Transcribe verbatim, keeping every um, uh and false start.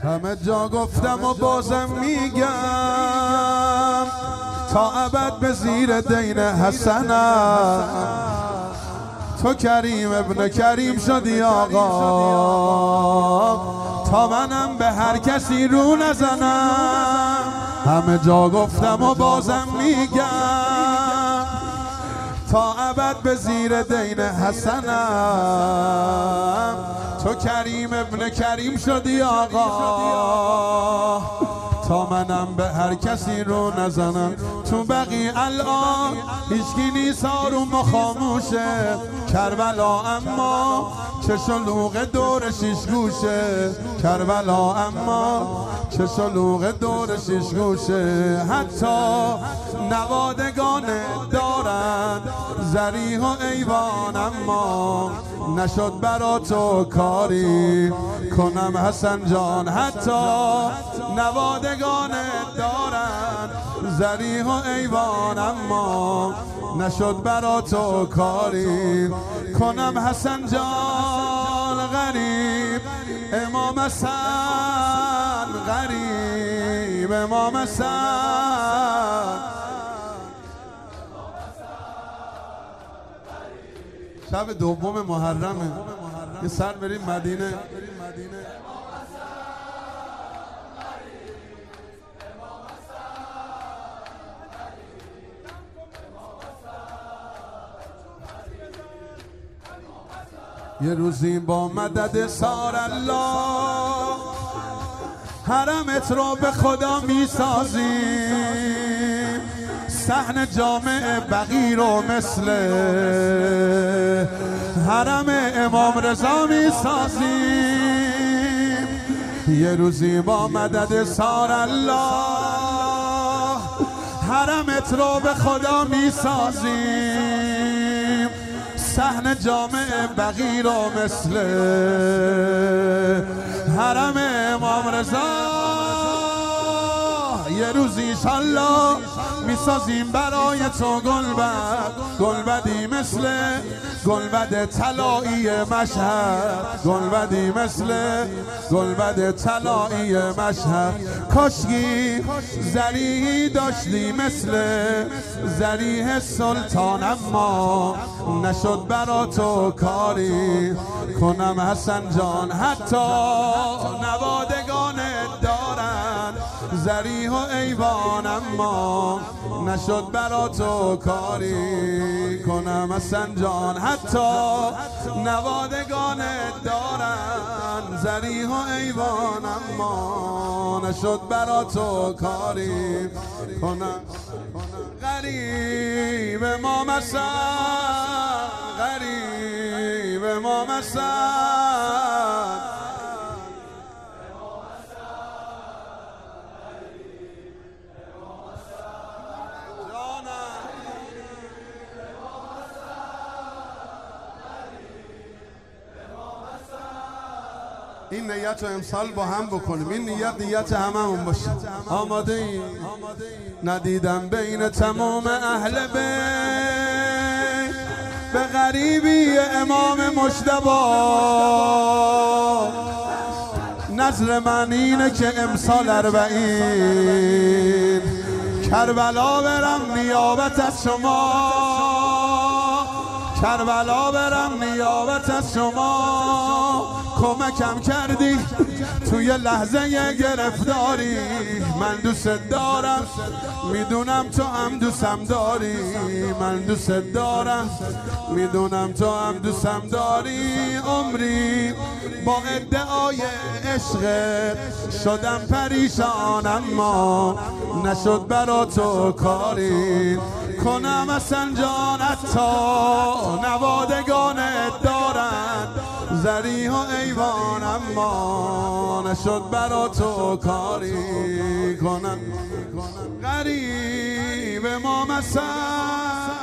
همه جا گفتم و بازم میگم تا ابد به زیر دین حسنم. تو کریم ابن کریم شدی آقا تا منم به هر کسی رو نزنم. همه جا گفتم و بازم میگم تا ابد به زیر دین حسنم. تو کریم ابن کریم شدی آقا تا منم به هر کسی رو نزنم. تو بقی الان هیچکی نیست آروم و خاموشه. کربلا اما چه شلوغ دور شیش گوشه. کربلا اما چه شلوغ دور شیش گوشه. حتی نوادگان دارن ذریح و ایوان اما نشد برا تو کاری کنم حسن جان. حتی نوادگان دارن ذریح و ایوان اما نشد برا تو کاری کنم حسن جان. غریب امام حسن غریب امام حسن. شب دوم محرمه یه سر بریم مدینه. یه روزی با مدد سار الله حرمت رو به خدا میسازیم. صحن جامع بقی رو مثل حرم امام رضا میسازیم. یه روزی با مدد سار الله حرمت رو به خدا میسازیم. صحن جامع بقی رو مثل حرم امام رضا یه روزی انشالله میسازیم برای تو گلبد. گلبدی مثل گلبد طلایی مشهد. گلبدی مثل گلبد طلایی مشهد. کاشکی ذریحی داشتی مثل ذریح سلطان اما نشد برا تو کاری کنم حسن جان. حتی نوادگان دارن ذریح و ایوان اما نشد برا تو کاری کنم حسن جان. حتی نوادگان دارن ذریح و ایوان اما نشد برا تو کاری کنم. غریب امام حسن غریب امام حسن. این نیت رو امسال با هم بکنیم. این نیت نیت هممون باشه. آماده این ندیدم بین تمام اهل بیت به غریبی امام مجتبی. نظر من اینه که امسال اربعین کربلا برم نیابت از شما. کربلا برم نیابت از شما. کمکم کردی توی لحظه گرفتاری. من دوست دارم میدونم تو هم دوستم داری. من دوست دارم میدونم تو هم دوستم داری. عمری با ادعای عشق شدم پریشان اما نشد برا تو کاری کنم حسن جان. حتی نوادگان دارن ذریح و ایوان اما نشد برا تو کاری کنم. غریب امام حسن